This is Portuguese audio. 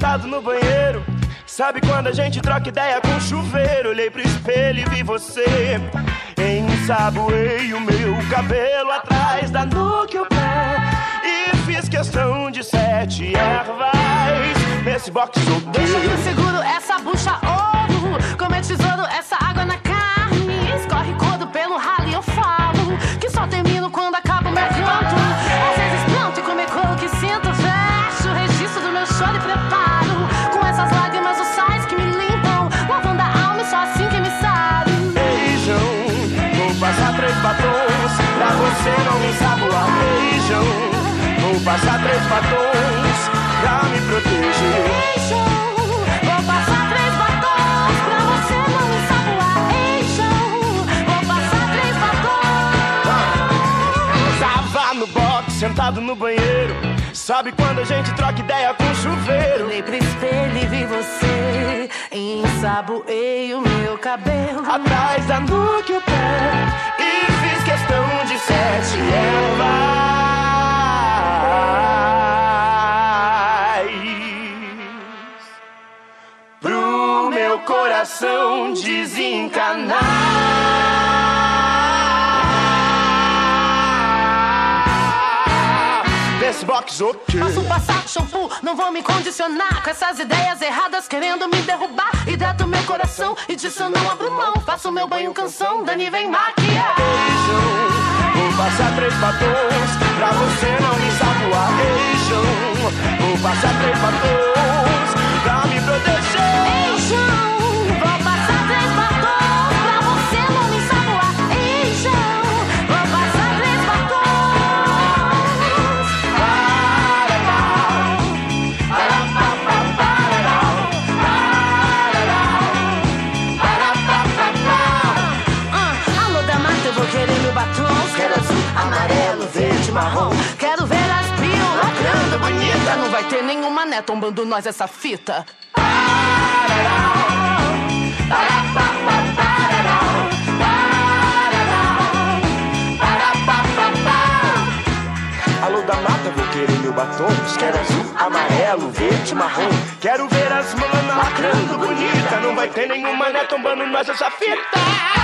sentado no banheiro. Sabe quando a gente troca ideia com o chuveiro? Olhei pro espelho e vi você. Ensaboei o meu cabelo atrás da nuca e o pé. E fiz questão de 7 ervas nesse box solteiro. Deixa que eu seguro essa bucha ouro. Como é tesouro essa água na carne. Escorre codo pelo ralo e eu falo que só termino quando acaba o meu canto. Às vezes planto e comer couro que sinto. Fecho o registro do meu choro e preparo com essas lágrimas os sais que me limpam, lavando a alma e só assim que me saro. Beijão, vou passar 3 batons pra você não me ensaboar. Beijão, vou passar 3 batons pra me proteger. Beijão, vou passar 3 batons pra você não me ensaboar. Beijão, vou passar 3 batons. Tava no box, sentado no banheiro. Sabe quando a gente troca ideia com o chuveiro? Olhei pro espelho e vi você. Ensaboei o meu cabelo atrás da nuca e o pé. E fiz questão de 7 ervas pro meu coração desencanar. Desse box, ok. Posso passar shampoo, não vou me condicionar com essas ideias erradas querendo me derrubar. Hidrato meu coração e disso eu não abro mão. Faço meu banho canção, Dani vem maquiar. Beijão, vou passar 3 batons pra você não me ensaboar. Beijão, vou passar 3 batons pra me proteger. Beijão, vou passar 3 batons pra você não me ensaboar. Beijão, vou passar 3 batons. Alô da mata, eu vou querer meu batom. Quero azul, amarelo, verde, marrom. Quero ver as bio lacrando bonita. Não vai ter nenhuma né tombando nós essa fita. Alô da mata, vou querer meu batom. Quero azul, amarelo, verde, marrom. Quero ver as manas lacrando bonita. Não vai ter nenhuma né tombando nós essa fita.